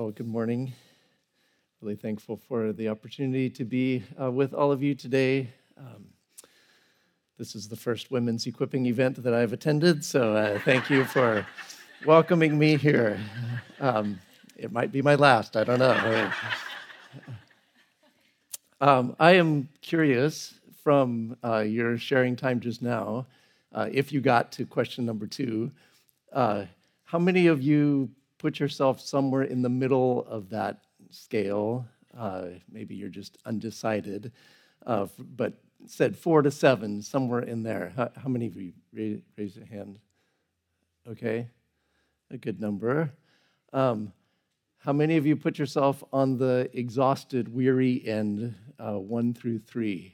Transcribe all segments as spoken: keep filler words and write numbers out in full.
Well, good morning. Really thankful for the opportunity to be uh, with all of you today. Um, this is the first women's equipping event that I've attended, so uh, thank you for welcoming me here. Um, it might be my last, I don't know. Um, I am curious from uh, your sharing time just now, uh, if you got to question number two, uh, how many of you put yourself somewhere in the middle of that scale? Uh, maybe you're just undecided, uh, but said four to seven, somewhere in there. How, how many of you raise, raise your hand? Okay, a good number. Um, how many of you put yourself on the exhausted, weary end, uh, one through three?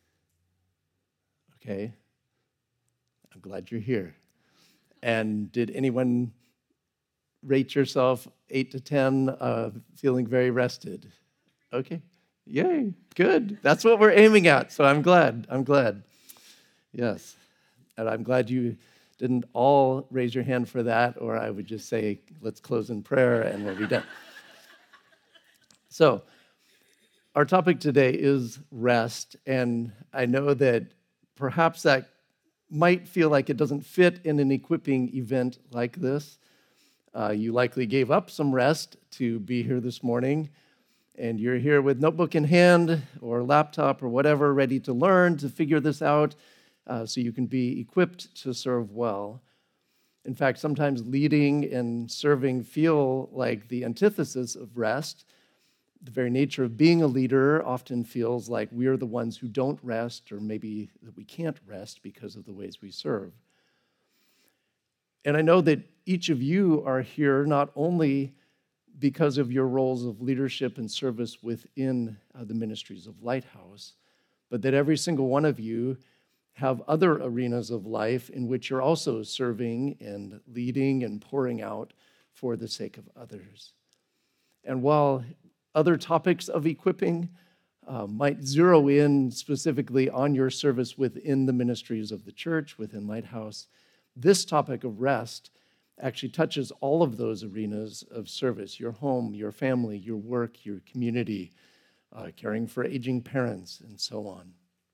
Okay, I'm glad you're here. And did anyone rate yourself eight to ten, uh, feeling very rested? Okay, yay, good. That's what we're aiming at, so I'm glad, I'm glad. Yes, and I'm glad you didn't all raise your hand for that, or I would just say, let's close in prayer and we'll be done. So, our topic today is rest, and I know that perhaps that might feel like it doesn't fit in an equipping event like this. Uh, you likely gave up some rest to be here this morning, and you're here with notebook in hand or laptop or whatever, ready to learn, to figure this out, uh, so you can be equipped to serve well. In fact, sometimes leading and serving feel like the antithesis of rest. The very nature of being a leader often feels like we're the ones who don't rest, or maybe that we can't rest because of the ways we serve. And I know that each of you are here not only because of your roles of leadership and service within uh, the ministries of Lighthouse, but that every single one of you have other arenas of life in which you're also serving and leading and pouring out for the sake of others. And while other topics of equipping uh, might zero in specifically on your service within the ministries of the church, within Lighthouse, this topic of rest actually touches all of those arenas of service: your home, your family, your work, your community, uh, caring for aging parents, and so on.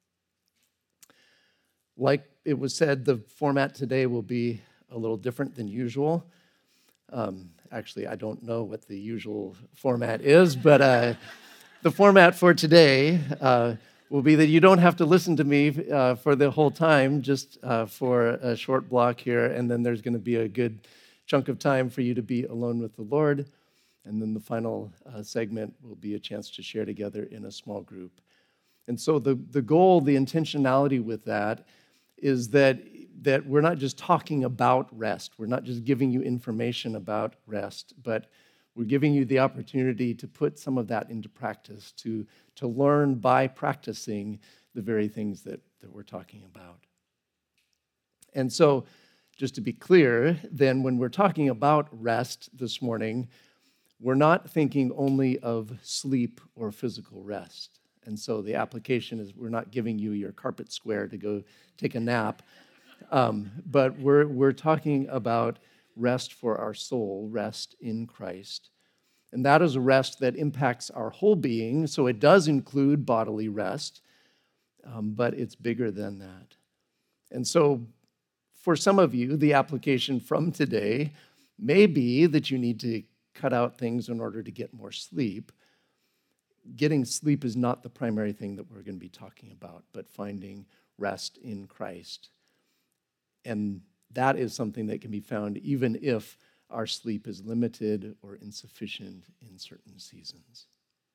Like it was said, the format today will be a little different than usual. Um, actually, I don't know what the usual format is, but uh, the format for today uh, will be that you don't have to listen to me uh, for the whole time, just uh, for a short block here, and then there's going to be a good chunk of time for you to be alone with the Lord, and then the final uh, segment will be a chance to share together in a small group. And so the, the goal, the intentionality with that is that that we're not just talking about rest. We're not just giving you information about rest, but we're giving you the opportunity to put some of that into practice, to, to learn by practicing the very things that, that we're talking about. And so, just to be clear, then when we're talking about rest this morning, we're not thinking only of sleep or physical rest. And so the application is we're not giving you your carpet square to go take a nap, um, but we're we're talking about rest for our soul, rest in Christ. And that is a rest that impacts our whole being, so it does include bodily rest, um, but it's bigger than that. And so for some of you, the application from today may be that you need to cut out things in order to get more sleep. Getting sleep is not the primary thing that we're going to be talking about, but finding rest in Christ. And that is something that can be found even if our sleep is limited or insufficient in certain seasons.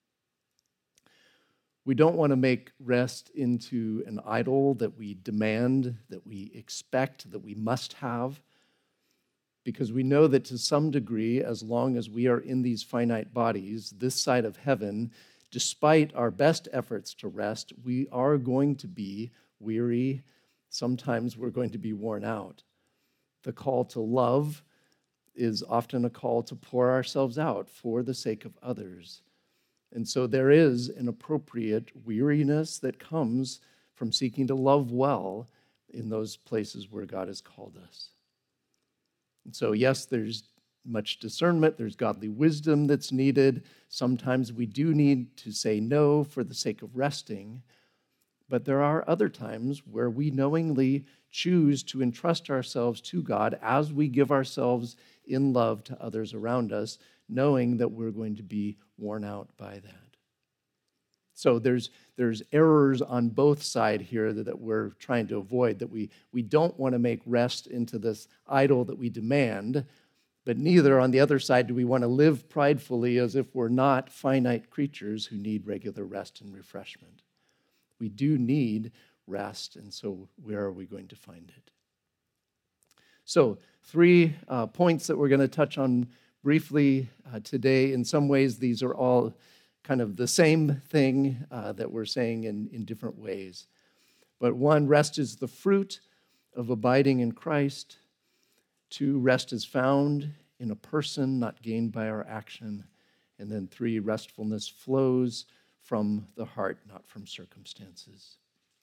We don't want to make rest into an idol that we demand, that we expect, that we must have, because we know that to some degree, as long as we are in these finite bodies, this side of heaven, despite our best efforts to rest, we are going to be weary. Sometimes we're going to be worn out. The call to love is often a call to pour ourselves out for the sake of others. And so there is an appropriate weariness that comes from seeking to love well in those places where God has called us. And so, yes, there's much discernment. There's godly wisdom that's needed. Sometimes we do need to say no for the sake of resting. But there are other times where we knowingly choose to entrust ourselves to God as we give ourselves in love to others around us, knowing that we're going to be worn out by that. So there's, there's errors on both sides here that, that we're trying to avoid, that we, we don't want to make rest into this idol that we demand, but neither on the other side do we want to live pridefully as if we're not finite creatures who need regular rest and refreshment. We do need rest, and so where are we going to find it? So three uh, points that we're going to touch on briefly uh, today. In some ways, these are all kind of the same thing uh, that we're saying in, in different ways. But one, rest is the fruit of abiding in Christ. Two, rest is found in a person, not gained by our action. And then three, restfulness flows from the heart, not from circumstances.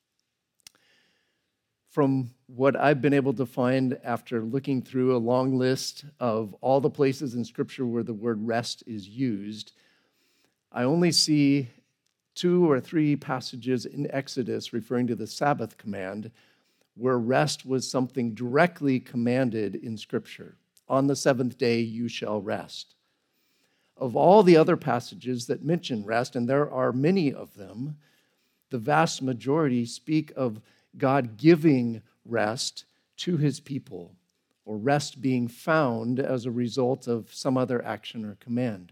From what I've been able to find after looking through a long list of all the places in Scripture where the word rest is used, I only see two or three passages in Exodus referring to the Sabbath command where rest was something directly commanded in Scripture. On the seventh day you shall rest. Of all the other passages that mention rest, and there are many of them, the vast majority speak of God giving rest to his people, or rest being found as a result of some other action or command.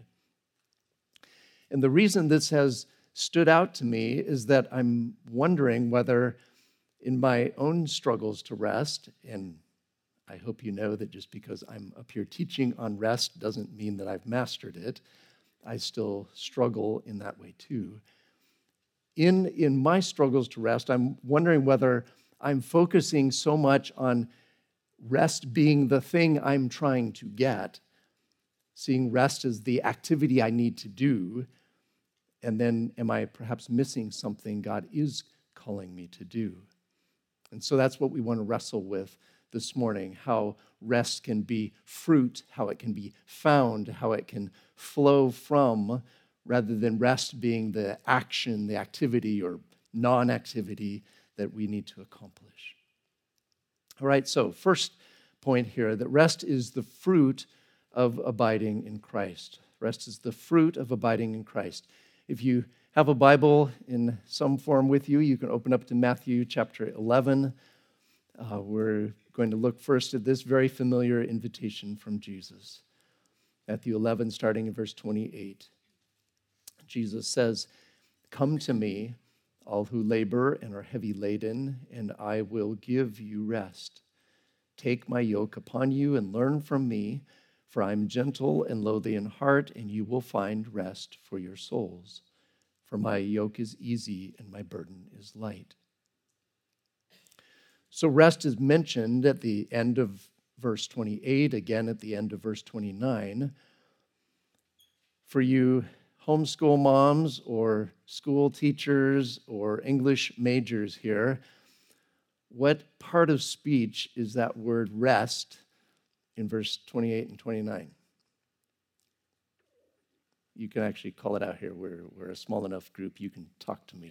And the reason this has stood out to me is that I'm wondering whether in my own struggles to rest, and I hope you know that just because I'm up here teaching on rest doesn't mean that I've mastered it. I still struggle in that way too. In, in my struggles to rest, I'm wondering whether I'm focusing so much on rest being the thing I'm trying to get, seeing rest as the activity I need to do, and then am I perhaps missing something God is calling me to do? And so that's what we want to wrestle with this morning, how rest can be fruit, how it can be found, how it can flow from, rather than rest being the action, the activity or non-activity that we need to accomplish. All right, so first point here, that rest is the fruit of abiding in Christ. Rest is the fruit of abiding in Christ. If you have a Bible in some form with you, you can open up to Matthew chapter eleven. Uh, we're going to look first at this very familiar invitation from Jesus. Matthew eleven, starting in verse twenty-eight. Jesus says, "Come to me, all who labor and are heavy laden, and I will give you rest. Take my yoke upon you and learn from me, for I am gentle and lowly in heart, and you will find rest for your souls. For my yoke is easy and my burden is light." So rest is mentioned at the end of verse twenty-eight, again at the end of verse twenty-nine. For you homeschool moms or school teachers or English majors here, what part of speech is that word rest in verse twenty-eight and twenty-nine? You can actually call it out here. We're, we're a small enough group. You can talk to me.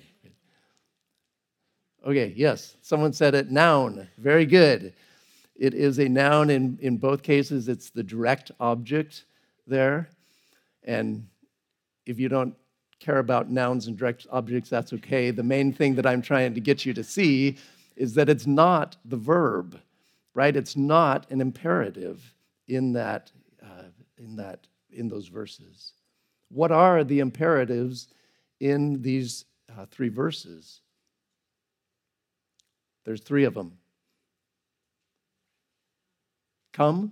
Okay, yes, someone said it. Noun. Very good. It is a noun in, in both cases. It's the direct object there. And if you don't care about nouns and direct objects, that's okay. The main thing that I'm trying to get you to see is that it's not the verb, right? It's not an imperative in that, uh, in that, in those verses. What are the imperatives in these uh, three verses? There's three of them. Come.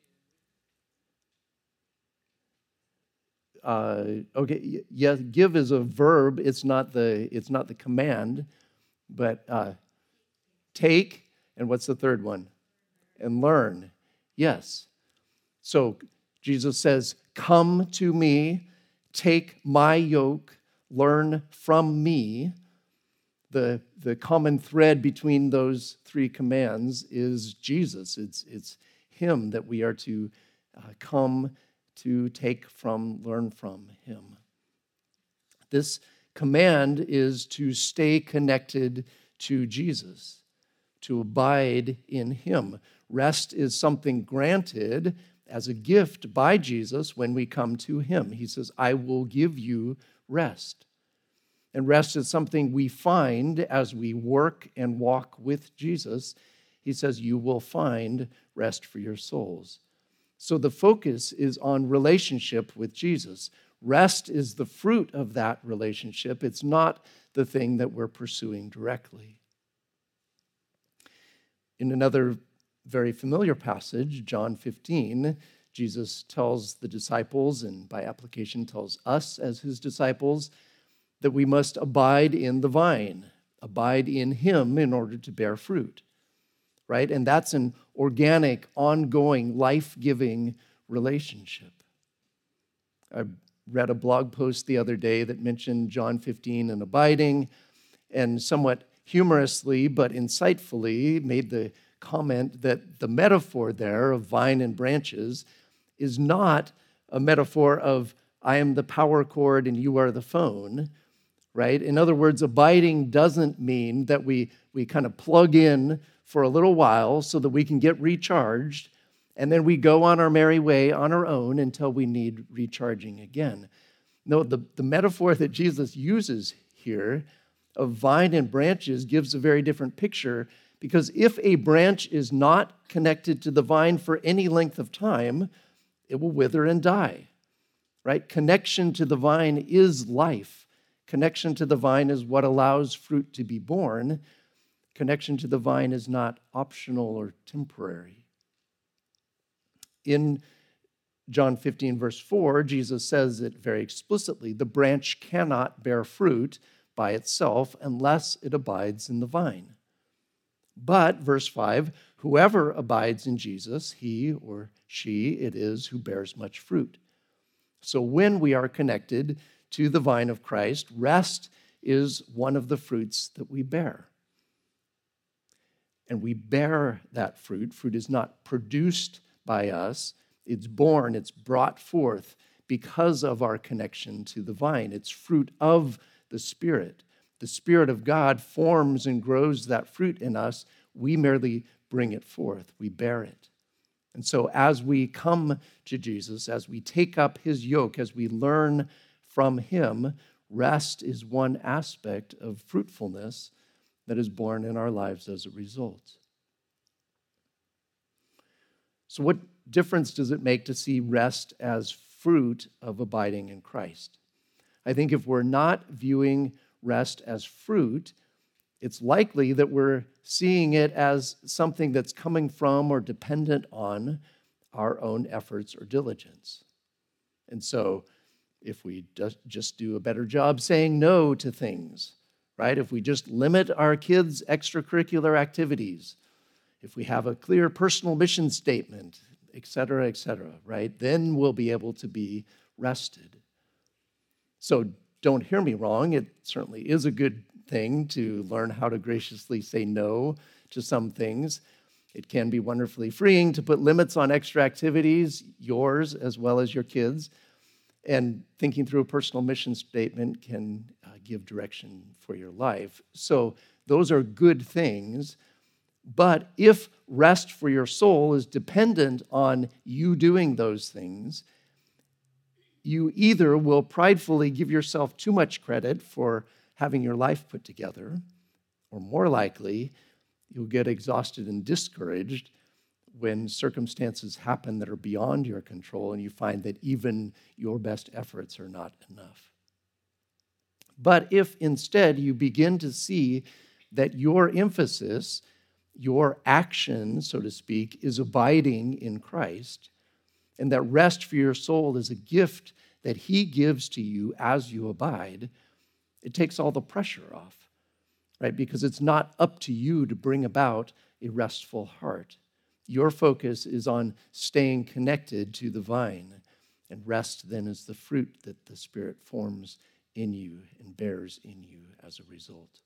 Uh, okay, yes, give is a verb. It's not the it's not the command, but uh, take, and what's the third one? And learn. Yes. So Jesus says, "Come to me, take my yoke, learn from me." The, the common thread between those three commands is Jesus. It's, it's him that we are to uh, come to take from, learn from him. This command is to stay connected to Jesus, to abide in him. Rest is something granted as a gift by Jesus when we come to him. He says, I will give you rest. And rest is something we find as we work and walk with Jesus. He says, you will find rest for your souls. So the focus is on relationship with Jesus. Rest is the fruit of that relationship. It's not the thing that we're pursuing directly. In another very familiar passage, John fifteen, Jesus tells the disciples, and by application tells us as his disciples, that we must abide in the vine, abide in him in order to bear fruit, right? And that's an organic, ongoing, life-giving relationship. I read a blog post the other day that mentioned John fifteen and abiding, and somewhat humorously but insightfully made the comment that the metaphor there of vine and branches is not a metaphor of I am the power cord and you are the phone, right? In other words, abiding doesn't mean that we, we kind of plug in for a little while so that we can get recharged, and then we go on our merry way on our own until we need recharging again. No, the, the metaphor that Jesus uses here of vine and branches gives a very different picture, because if a branch is not connected to the vine for any length of time, it will wither and die, right? Connection to the vine is life. Connection to the vine is what allows fruit to be born. Connection to the vine is not optional or temporary. In John fifteen, verse four, Jesus says it very explicitly, the branch cannot bear fruit by itself unless it abides in the vine. But, verse five, whoever abides in Jesus, he or she it is who bears much fruit. So when we are connected to the vine of Christ, rest is one of the fruits that we bear. And we bear that fruit. Fruit is not produced by us. It's born, it's brought forth because of our connection to the vine. It's fruit of the Spirit. The Spirit of God forms and grows that fruit in us. We merely bring it forth. We bear it. And so as we come to Jesus, as we take up his yoke, as we learn from him, rest is one aspect of fruitfulness that is born in our lives as a result. So what difference does it make to see rest as fruit of abiding in Christ? I think if we're not viewing rest as fruit, it's likely that we're seeing it as something that's coming from or dependent on our own efforts or diligence. And so if we just do a better job saying no to things, right? If we just limit our kids' extracurricular activities, if we have a clear personal mission statement, et cetera, et cetera, right? Then we'll be able to be rested. So don't hear me wrong. It certainly is a good thing to learn how to graciously say no to some things. It can be wonderfully freeing to put limits on extra activities, yours as well as your kids. And thinking through a personal mission statement can uh, give direction for your life. So those are good things. But if rest for your soul is dependent on you doing those things, you either will pridefully give yourself too much credit for having your life put together, or more likely, you'll get exhausted and discouraged when circumstances happen that are beyond your control and you find that even your best efforts are not enough. But if instead you begin to see that your emphasis, your action, so to speak, is abiding in Christ, and that rest for your soul is a gift that he gives to you as you abide, it takes all the pressure off, right? Because it's not up to you to bring about a restful heart. Your focus is on staying connected to the vine, and rest then is the fruit that the Spirit forms in you and bears in you as a result.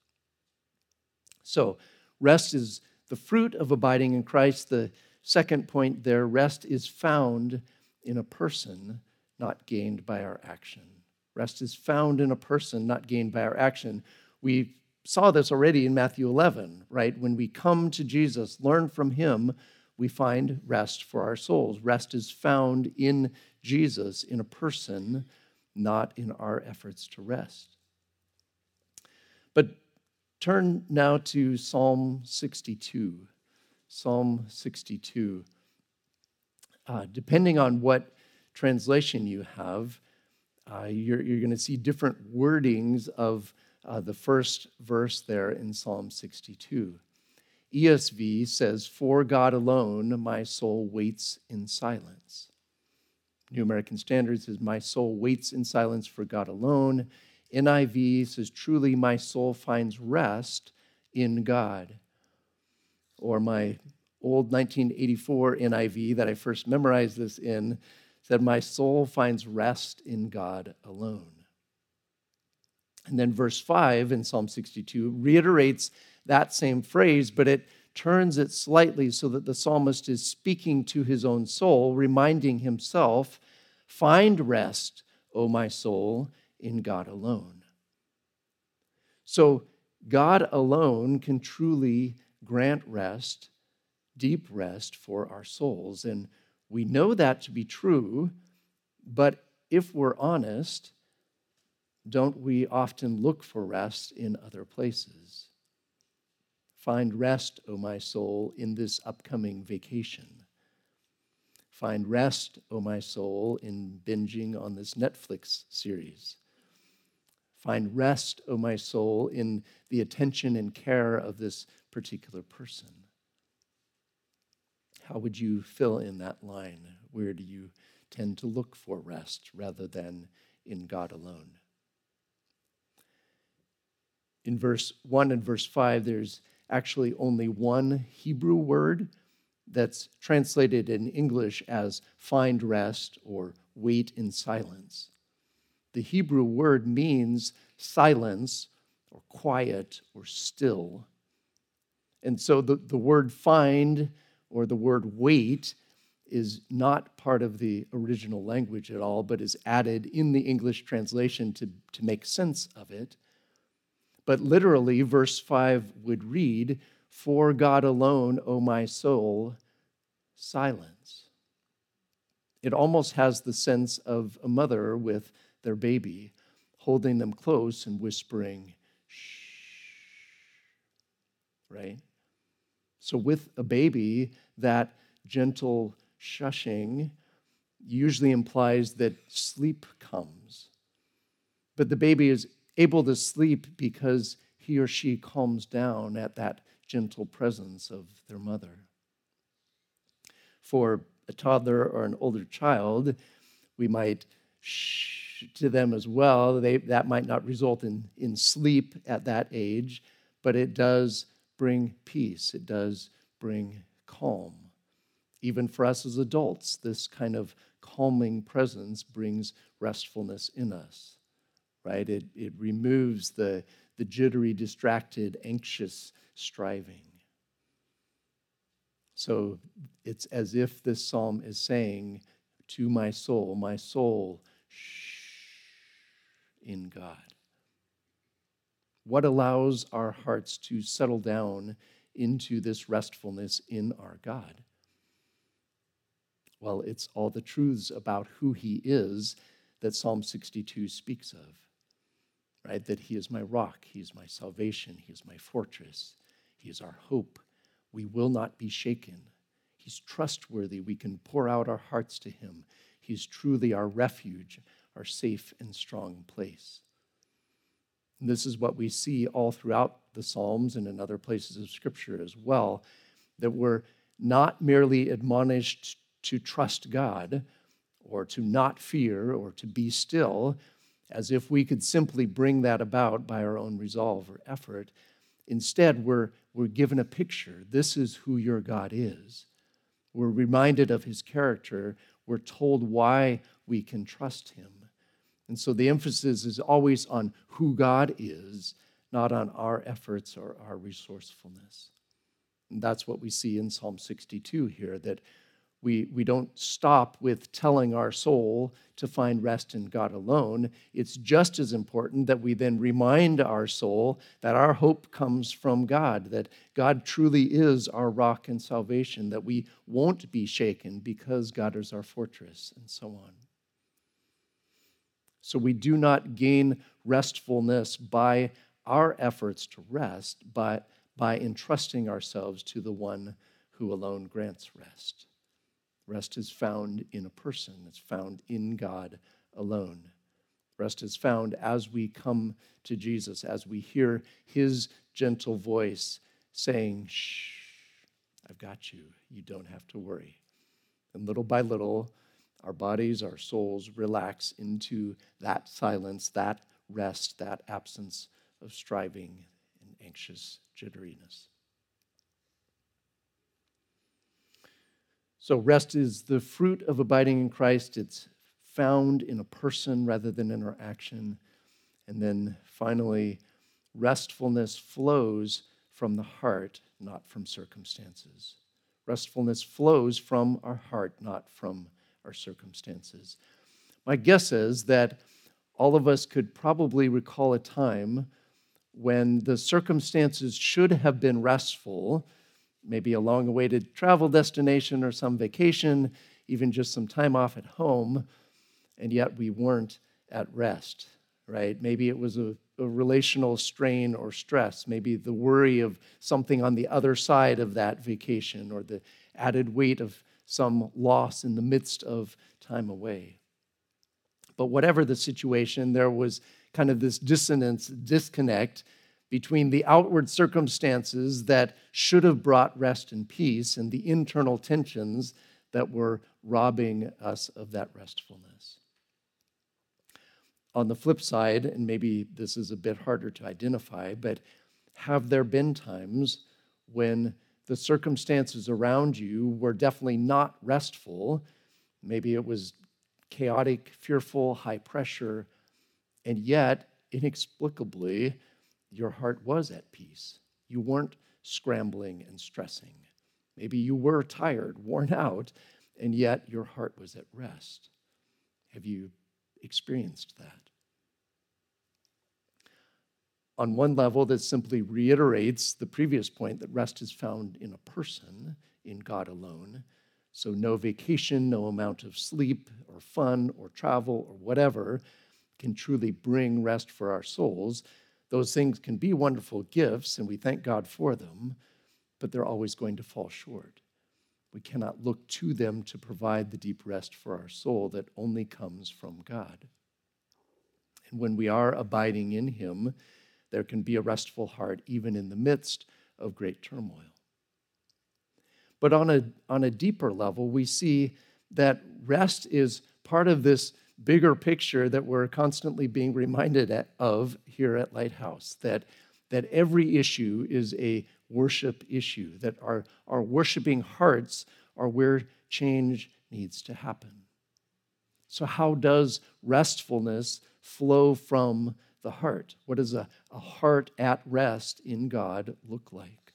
So, rest is the fruit of abiding in Christ. The second point there, rest is found in a person, not gained by our action. Rest is found in a person, not gained by our action. We saw this already in Matthew eleven, right? When we come to Jesus, learn from him, we find rest for our souls. Rest is found in Jesus, in a person, not in our efforts to rest. But turn now to Psalm sixty-two. Psalm sixty-two. Uh, depending on what translation you have, uh, you're, you're going to see different wordings of uh, the first verse there in Psalm sixty-two. E S V says, "For God alone my soul waits in silence." New American Standard says, "My soul waits in silence for God alone." N I V says, "Truly my soul finds rest in God." Or my old nineteen eighty-four N I V that I first memorized this in said, "My soul finds rest in God alone." And then verse five in Psalm sixty-two reiterates that same phrase, but it turns it slightly so that the psalmist is speaking to his own soul, reminding himself, "Find rest, O my soul, in God alone." So God alone can truly grant rest, deep rest for our souls. And we know that to be true, but if we're honest, don't we often look for rest in other places? Find rest, O my soul, in this upcoming vacation. Find rest, O my soul, in binging on this Netflix series. Find rest, O my soul, in the attention and care of this particular person. How would you fill in that line? Where do you tend to look for rest rather than in God alone? In verse one and verse five, there's actually only one Hebrew word that's translated in English as find rest or wait in silence. The Hebrew word means silence or quiet or still. And so the, the word find or the word wait is not part of the original language at all, but is added in the English translation to, to make sense of it. But literally, verse five would read, "For God alone, O my soul, silence." It almost has the sense of a mother with their baby, holding them close and whispering, "Shh," right? So with a baby, that gentle shushing usually implies that sleep comes. But the baby is able to sleep because he or she calms down at that gentle presence of their mother. For a toddler or an older child, we might shh to them as well. They, that might not result in, in sleep at that age, but it does bring peace. It does bring calm. Even for us as adults, this kind of calming presence brings restfulness in us, right? It, it removes the, the jittery, distracted, anxious striving. So it's as if this psalm is saying to my soul, my soul, shh, in God. What allows our hearts to settle down into this restfulness in our God? Well, it's all the truths about who he is that Psalm sixty-two speaks of, right? That he is my rock, he is my salvation, he is my fortress, he is our hope. We will not be shaken. He's trustworthy. We can pour out our hearts to him. He's truly our refuge, our safe and strong place. And this is what we see all throughout the Psalms and in other places of Scripture as well, that we're not merely admonished to trust God or to not fear or to be still, as if we could simply bring that about by our own resolve or effort. Instead, we're, we're given a picture. This is who your God is. We're reminded of his character. We're told why we can trust him. And so the emphasis is always on who God is, not on our efforts or our resourcefulness. And that's what we see in Psalm sixty-two here, that We, we don't stop with telling our soul to find rest in God alone. It's just as important that we then remind our soul that our hope comes from God, that God truly is our rock and salvation, that we won't be shaken because God is our fortress, and so on. So we do not gain restfulness by our efforts to rest, but by entrusting ourselves to the one who alone grants rest. Rest is found in a person. It's found in God alone. Rest is found as we come to Jesus, as we hear his gentle voice saying, "Shh, I've got you. You don't have to worry." And little by little, our bodies, our souls relax into that silence, that rest, that absence of striving and anxious jitteriness. So rest is the fruit of abiding in Christ. It's found in a person rather than in our action. And then finally, restfulness flows from the heart, not from circumstances. Restfulness flows from our heart, not from our circumstances. My guess is that all of us could probably recall a time when the circumstances should have been restful, maybe a long-awaited travel destination or some vacation, even just some time off at home, and yet we weren't at rest, right? Maybe it was a, a relational strain or stress, maybe the worry of something on the other side of that vacation, or the added weight of some loss in the midst of time away. But whatever the situation, there was kind of this dissonance, disconnect between the outward circumstances that should have brought rest and peace and the internal tensions that were robbing us of that restfulness. On the flip side, and maybe this is a bit harder to identify, but have there been times when the circumstances around you were definitely not restful? Maybe it was chaotic, fearful, high pressure, and yet, inexplicably, your heart was at peace. You weren't scrambling and stressing. Maybe you were tired, worn out, and yet your heart was at rest. Have you experienced that? On one level, this simply reiterates the previous point that rest is found in a person, in God alone. So no vacation, no amount of sleep or fun or travel or whatever can truly bring rest for our souls. Those things can be wonderful gifts, and we thank God for them, but they're always going to fall short. We cannot look to them to provide the deep rest for our soul that only comes from God. And when we are abiding in him, there can be a restful heart even in the midst of great turmoil. But on a, on a deeper level, we see that rest is part of this bigger picture that we're constantly being reminded of here at Lighthouse, that, that every issue is a worship issue, that our, our worshiping hearts are where change needs to happen. So how does restfulness flow from the heart? What does a, a heart at rest in God look like?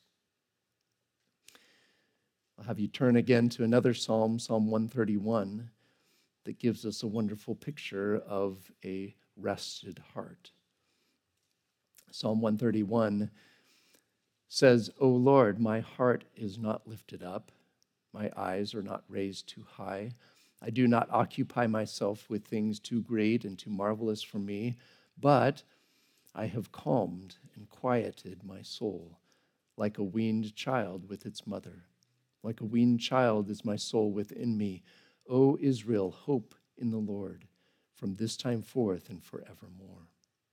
I'll have you turn again to another psalm, Psalm one thirty-one, that gives us a wonderful picture of a rested heart. Psalm one thirty-one says, "O Lord, my heart is not lifted up, my eyes are not raised too high. I do not occupy myself with things too great and too marvelous for me, but I have calmed and quieted my soul like a weaned child with its mother. Like a weaned child is my soul within me. O Israel, hope in the Lord from this time forth and forevermore."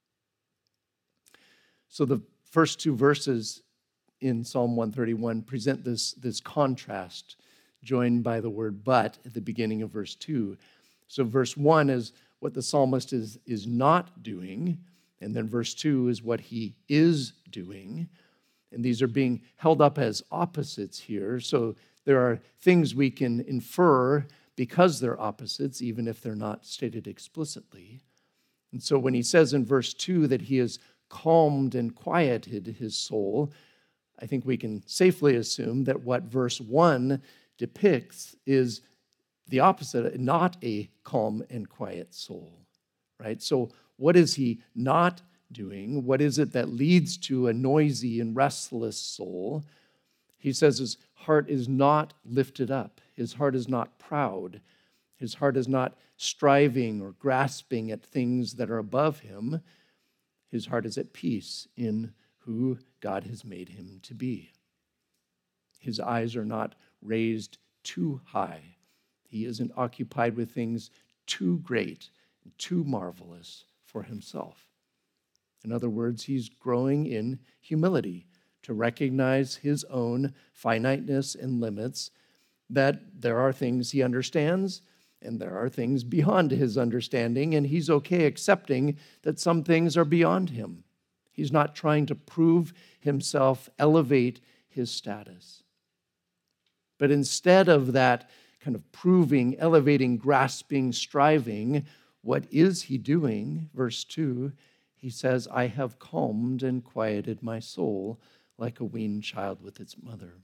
So the first two verses in Psalm one thirty-one present this, this contrast joined by the word "but" at the beginning of verse two. So verse one is what the psalmist is, is not doing, and then verse two is what he is doing. And these are being held up as opposites here. So there are things we can infer because they're opposites, even if they're not stated explicitly. And so when he says in verse two that he has calmed and quieted his soul, I think we can safely assume that what verse one depicts is the opposite, not a calm and quiet soul, right? So what is he not doing? What is it that leads to a noisy and restless soul? He says his heart is not lifted up. His heart is not proud. His heart is not striving or grasping at things that are above him. His heart is at peace in who God has made him to be. His eyes are not raised too high. He isn't occupied with things too great, too marvelous for himself. In other words, he's growing in humility to recognize his own finiteness and limits, that there are things he understands and there are things beyond his understanding, and he's okay accepting that some things are beyond him. He's not trying to prove himself, elevate his status. But instead of that kind of proving, elevating, grasping, striving, what is he doing? Verse two, he says, I have calmed and quieted my soul like a weaned child with its mother.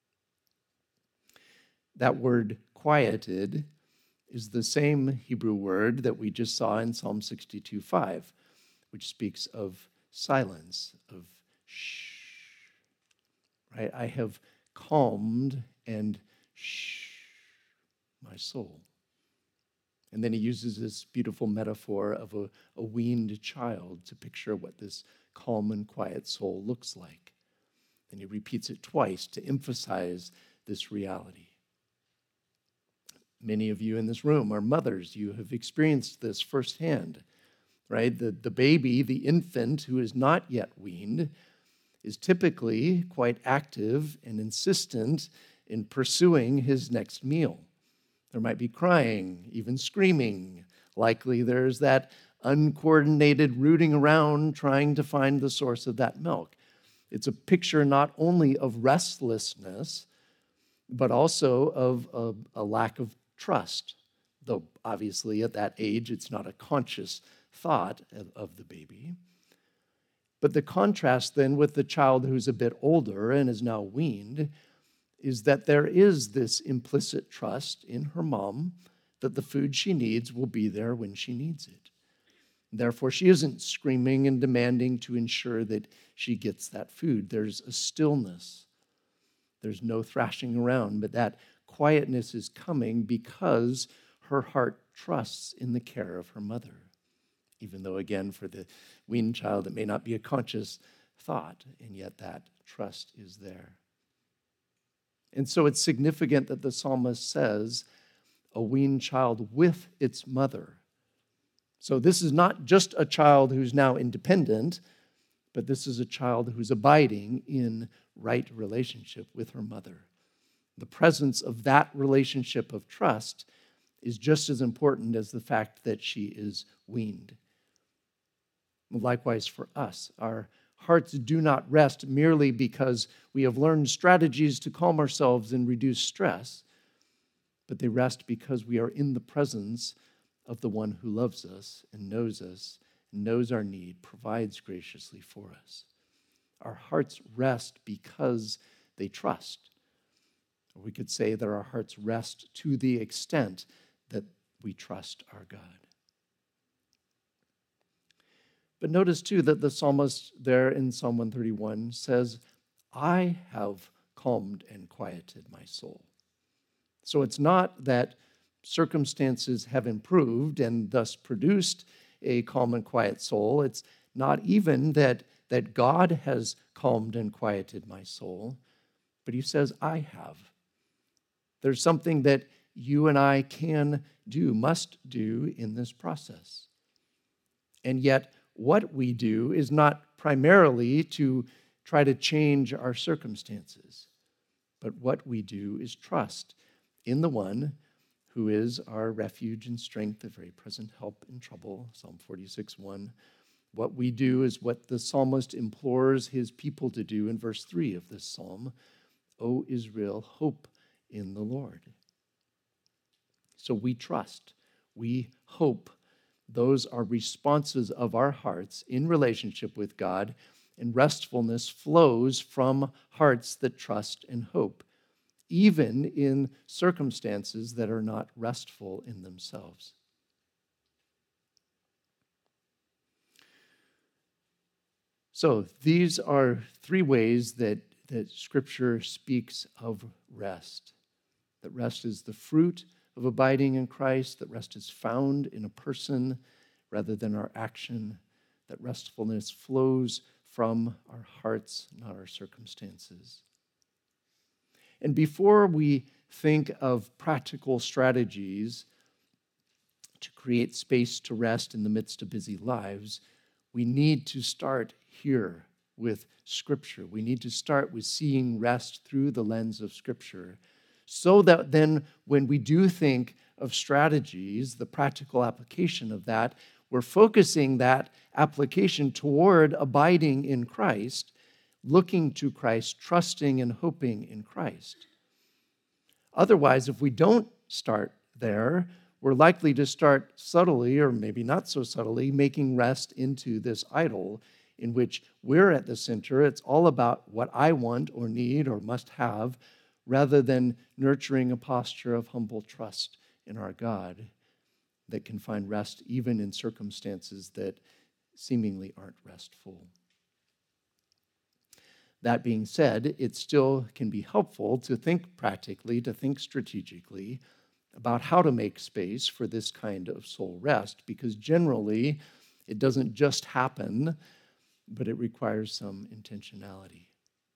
That word quieted is the same Hebrew word that we just saw in Psalm sixty-two five, which speaks of silence, of shh. Right? I have calmed and shh my soul. And then he uses this beautiful metaphor of a, a weaned child to picture what this calm and quiet soul looks like. And he repeats it twice to emphasize this reality. Many of you in this room are mothers. You have experienced this firsthand, right? The, the baby, the infant who is not yet weaned, is typically quite active and insistent in pursuing his next meal. There might be crying, even screaming. Likely there's that uncoordinated rooting around trying to find the source of that milk. It's a picture not only of restlessness, but also of a, a lack of trust. Though obviously at that age, it's not a conscious thought of, of the baby. But the contrast then with the child who's a bit older and is now weaned is that there is this implicit trust in her mom that the food she needs will be there when she needs it. Therefore, she isn't screaming and demanding to ensure that she gets that food. There's a stillness. There's no thrashing around, but that quietness is coming because her heart trusts in the care of her mother. Even though, again, for the weaned child, it may not be a conscious thought, and yet that trust is there. And so it's significant that the psalmist says, a weaned child with its mother. So this is not just a child who's now independent, but this is a child who's abiding in right relationship with her mother. The presence of that relationship of trust is just as important as the fact that she is weaned. Likewise for us, our hearts do not rest merely because we have learned strategies to calm ourselves and reduce stress, but they rest because we are in the presence of the one who loves us and knows us, and knows our need, provides graciously for us. Our hearts rest because they trust. Or we could say that our hearts rest to the extent that we trust our God. But notice too that the psalmist there in Psalm one thirty-one says, I have calmed and quieted my soul. So it's not that circumstances have improved and thus produced a calm and quiet soul. It's not even that, that God has calmed and quieted my soul, but he says, I have. There's something that you and I can do, must do in this process. And yet, what we do is not primarily to try to change our circumstances, but what we do is trust in the one who is our refuge and strength, a very present help in trouble, Psalm forty-six one. What we do is what the psalmist implores his people to do in verse three of this psalm, O Israel, hope in the Lord. So we trust, we hope. Those are responses of our hearts in relationship with God, and restfulness flows from hearts that trust and hope. even in circumstances that are not restful in themselves. So these are three ways that, that Scripture speaks of rest. That rest is the fruit of abiding in Christ, that rest is found in a person rather than our action, that restfulness flows from our hearts, not our circumstances. And before we think of practical strategies to create space to rest in the midst of busy lives, we need to start here with Scripture. We need to start with seeing rest through the lens of Scripture, so that then when we do think of strategies, the practical application of that, we're focusing that application toward abiding in Christ, looking to Christ, trusting and hoping in Christ. Otherwise, if we don't start there, we're likely to start subtly, or maybe not so subtly, making rest into this idol in which we're at the center. It's all about what I want or need or must have, rather than nurturing a posture of humble trust in our God that can find rest even in circumstances that seemingly aren't restful. That being said, it still can be helpful to think practically, to think strategically about how to make space for this kind of soul rest, because generally it doesn't just happen, but it requires some intentionality.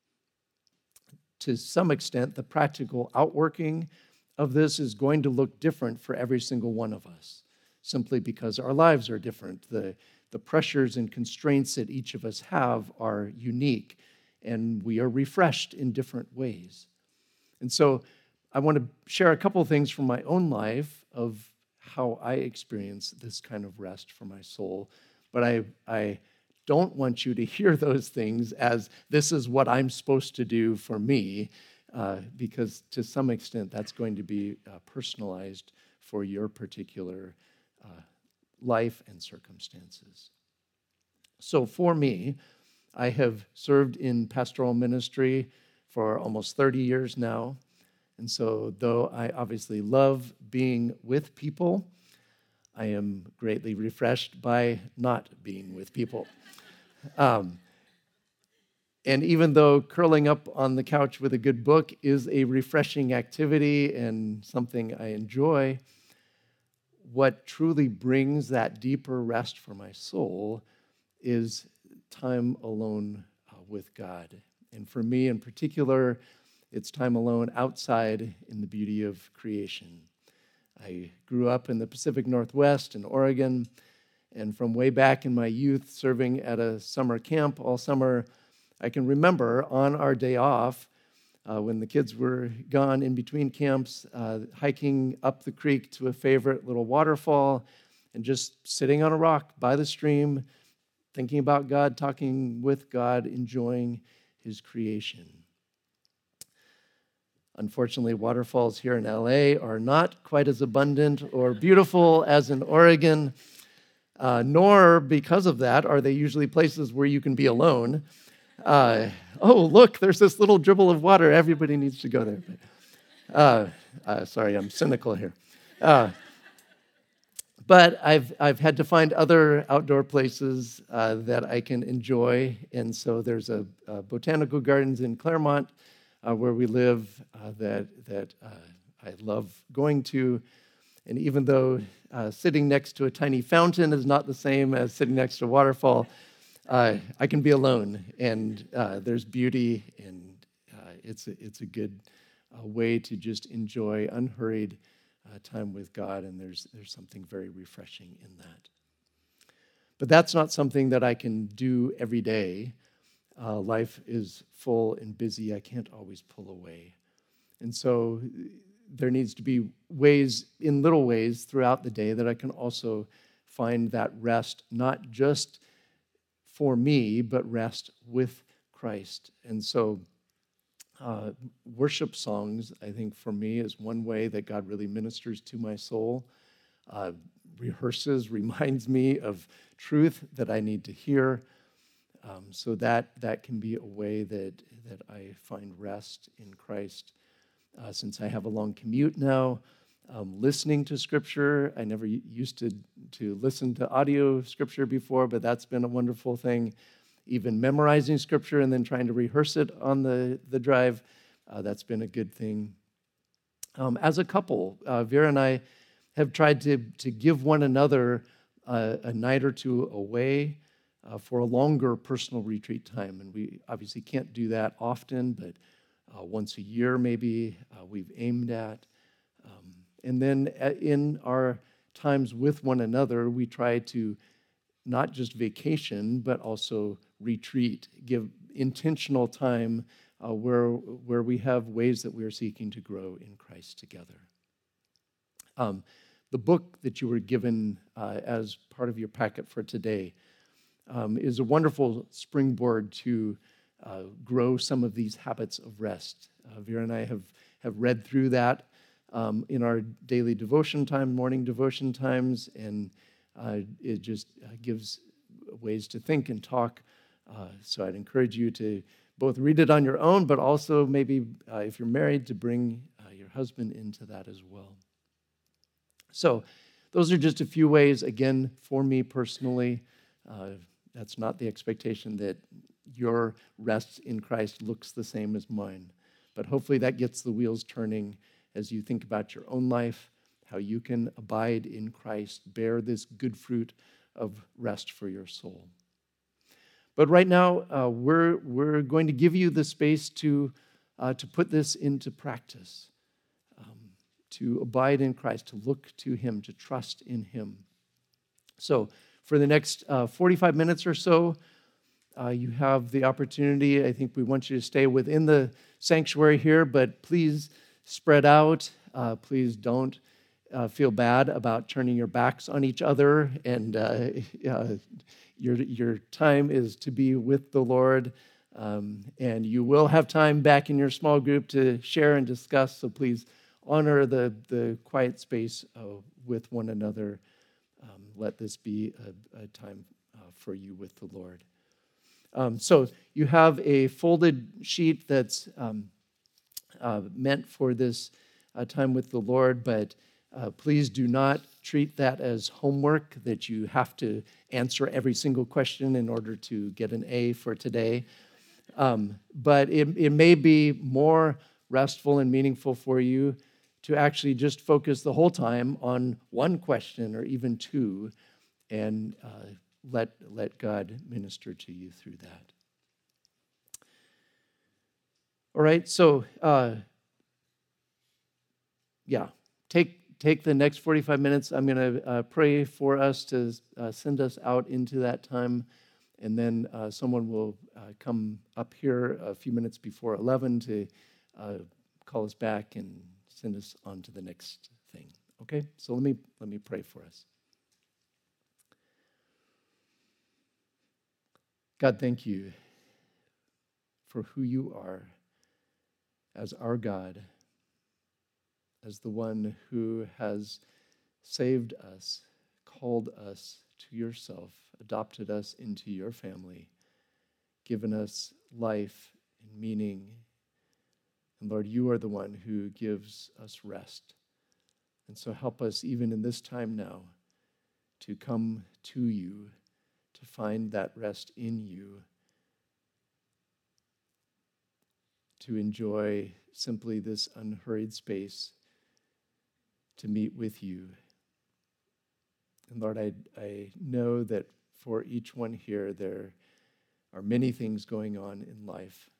To some extent, the practical outworking of this is going to look different for every single one of us, simply because our lives are different. The, the pressures and constraints that each of us have are unique, and we are refreshed in different ways. And so I want to share a couple of things from my own life of how I experience this kind of rest for my soul, but I, I don't want you to hear those things as this is what I'm supposed to do for me, uh, because to some extent that's going to be uh, personalized for your particular uh, life and circumstances. So for me, I have served in pastoral ministry for almost thirty years now. And so though I obviously love being with people, I am greatly refreshed by not being with people. Um, and even though curling up on the couch with a good book is a refreshing activity and something I enjoy, what truly brings that deeper rest for my soul is time alone uh, with God. And for me in particular, it's time alone outside in the beauty of creation. I grew up in the Pacific Northwest in Oregon, and from way back in my youth, serving at a summer camp all summer, I can remember on our day off, uh, when the kids were gone in between camps, uh, hiking up the creek to a favorite little waterfall and just sitting on a rock by the stream, thinking about God, talking with God, enjoying His creation. Unfortunately, waterfalls here in L A are not quite as abundant or beautiful as in Oregon, uh, nor because of that are they usually places where you can be alone. Uh, oh, look, there's this little dribble of water. Everybody needs to go there. Uh, uh, sorry, I'm cynical here. Uh, but I've I've had to find other outdoor places uh, that I can enjoy, and so there's a, a botanical gardens in Claremont, Uh, where we live, uh, that that uh, I love going to. And even though uh, sitting next to a tiny fountain is not the same as sitting next to a waterfall, uh, I can be alone, and uh, there's beauty, and uh, it's, a, it's a good uh, way to just enjoy unhurried uh, time with God, and there's, there's something very refreshing in that. But that's not something that I can do every day. Uh, life is full and busy. I can't always pull away. And so there needs to be ways, in little ways throughout the day, that I can also find that rest, not just for me, but rest with Christ. And so uh, worship songs, I think for me, is one way that God really ministers to my soul. Uh, rehearses, reminds me of truth that I need to hear. Um, so that that can be a way that, that I find rest in Christ. uh, since I have a long commute now. Um, listening to Scripture, I never used to, to listen to audio Scripture before, but that's been a wonderful thing. Even memorizing Scripture and then trying to rehearse it on the, the drive, uh, that's been a good thing. Um, as a couple, uh, Vera and I have tried to, to give one another uh, a night or two away uh, for a longer personal retreat time. And we obviously can't do that often, but uh, once a year maybe uh, we've aimed at. Um, and then in our times with one another, we try to not just vacation, but also retreat, give intentional time uh, where, where we have ways that we are seeking to grow in Christ together. Um, the book that you were given uh, as part of your packet for today um, is a wonderful springboard to uh, grow some of these habits of rest. Uh, Vera and I have, have read through that um, in our daily devotion time, morning devotion times, and uh, it just uh, gives ways to think and talk. Uh, so I'd encourage you to both read it on your own, but also maybe uh, if you're married, to bring uh, your husband into that as well. So those are just a few ways, again, for me personally. Uh, that's not the expectation that your rest in Christ looks the same as mine. But hopefully that gets the wheels turning as you think about your own life, how you can abide in Christ, bear this good fruit of rest for your soul. But right now, uh, we're, we're going to give you the space to, uh, to put this into practice. Um, to abide in Christ, to look to Him, to trust in Him. So for the next uh, forty-five minutes or so, uh, you have the opportunity. I think we want you to stay within the sanctuary here, but please spread out. Uh, please don't uh, feel bad about turning your backs on each other. And uh, uh, your, your time is to be with the Lord. Um, and you will have time back in your small group to share and discuss, so please honor the, the quiet space uh, with one another. Um, let this be a, a time uh, for you with the Lord. Um, so you have a folded sheet that's um, uh, meant for this uh, time with the Lord, but uh, please do not treat that as homework, that you have to answer every single question in order to get an A for today. Um, but it, it may be more restful and meaningful for you to actually just focus the whole time on one question or even two, and uh, let, let God minister to you through that. All right, so uh, yeah, take, take the next forty-five minutes. I'm going to uh, pray for us to uh, send us out into that time, and then uh, someone will uh, come up here a few minutes before eleven to uh, call us back and send us on to the next thing. Okay? So let me let me pray for us. God, thank you for who you are as our God, as the one who has saved us, called us to yourself, adopted us into your family, given us life and meaning. And Lord, you are the one who gives us rest. And so help us even in this time now to come to you, to find that rest in you, to enjoy simply this unhurried space to meet with you. And Lord, I, I know that for each one here, there are many things going on in life,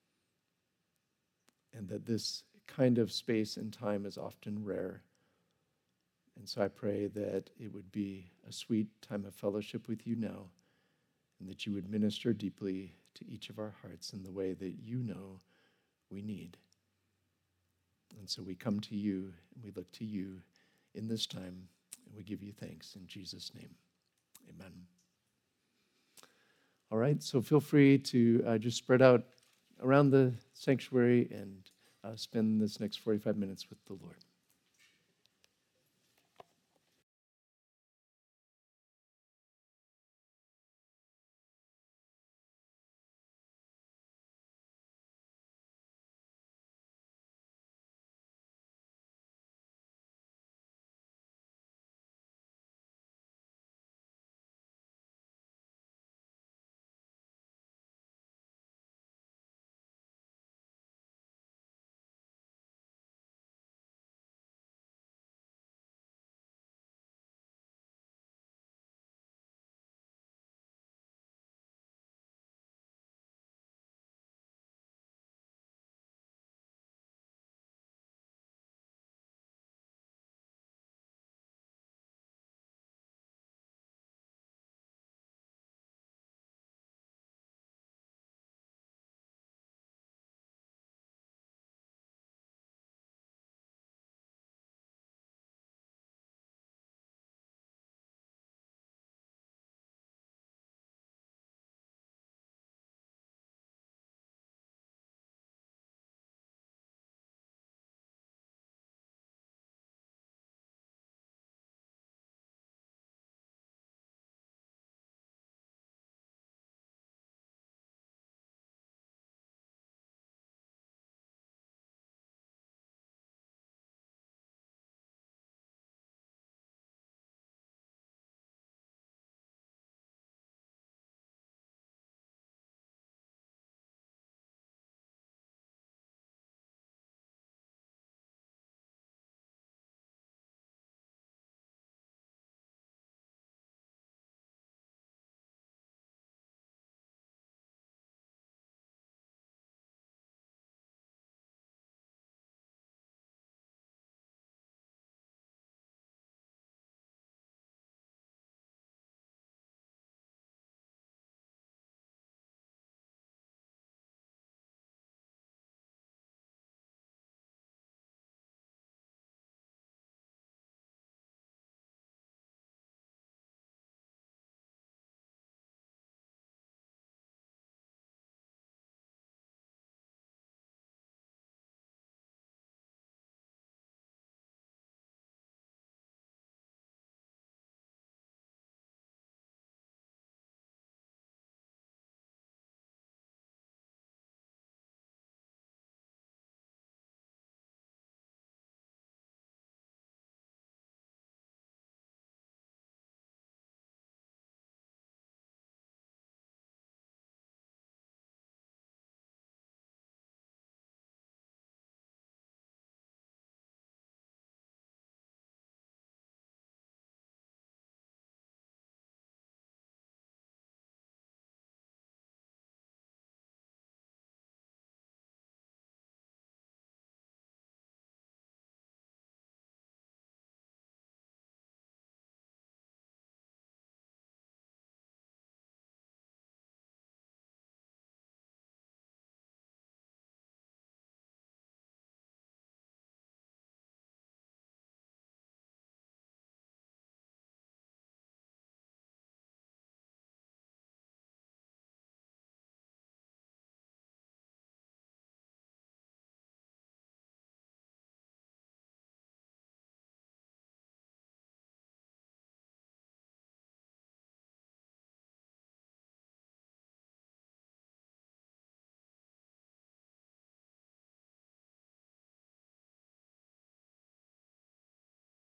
and that this kind of space and time is often rare. And so I pray that it would be a sweet time of fellowship with you now, and that you would minister deeply to each of our hearts in the way that you know we need. And so we come to you, and we look to you in this time, and we give you thanks in Jesus' name. Amen. All right, so feel free to uh, just spread out around the sanctuary and uh, spend this next forty-five minutes with the Lord.